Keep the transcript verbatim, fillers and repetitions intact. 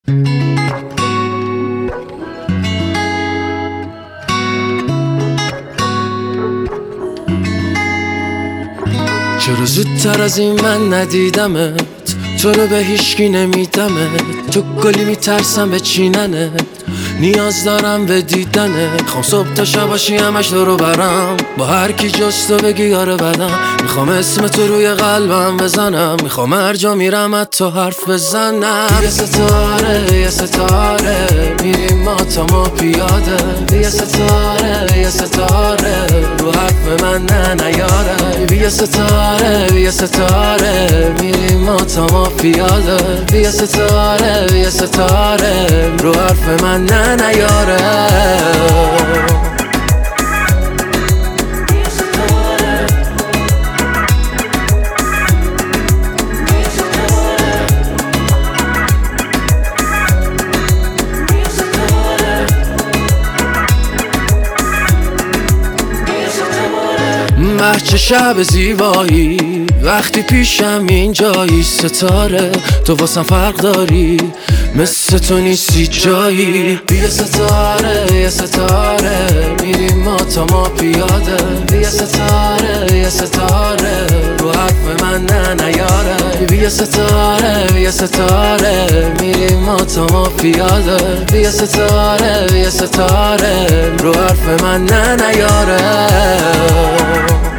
چرا زودتر از این من ندیدمت، تو رو به هیچکی نمیدمت، تو گلی میترسم به چیننت، نیاز دارم به دیدنت. خوام صبح تا شب باشی همش دورو برم، با هر کی جز تو بگی آره بدم. میخوام اسم تو روی قلبم بزنم، میخوام هر جا میرم از تو حرف بزنم. یه ستاره یه ستاره میریم ما تا ما پیاده، یه ستاره یه ستاره رو حرف من نه نیاره. یه ستاره یه ستاره میریم ما تا ما پیاده، یه ستاره یه ستاره رو حرف من نه نیاره. بچه شب زیبایی وقتی پیشم اینجایی، ستاره تو واسم فرق داری، مثل تو نیستی جایی. یه ستاره یه ستاره میریم ما تا ما پیاده، یه ستاره یه ستاره رو حرف من نه نیاره. یه ستاره یه ستاره میریم ما تا ما پیاده، یه ستاره یه ستاره رو حرف من نه نیاره.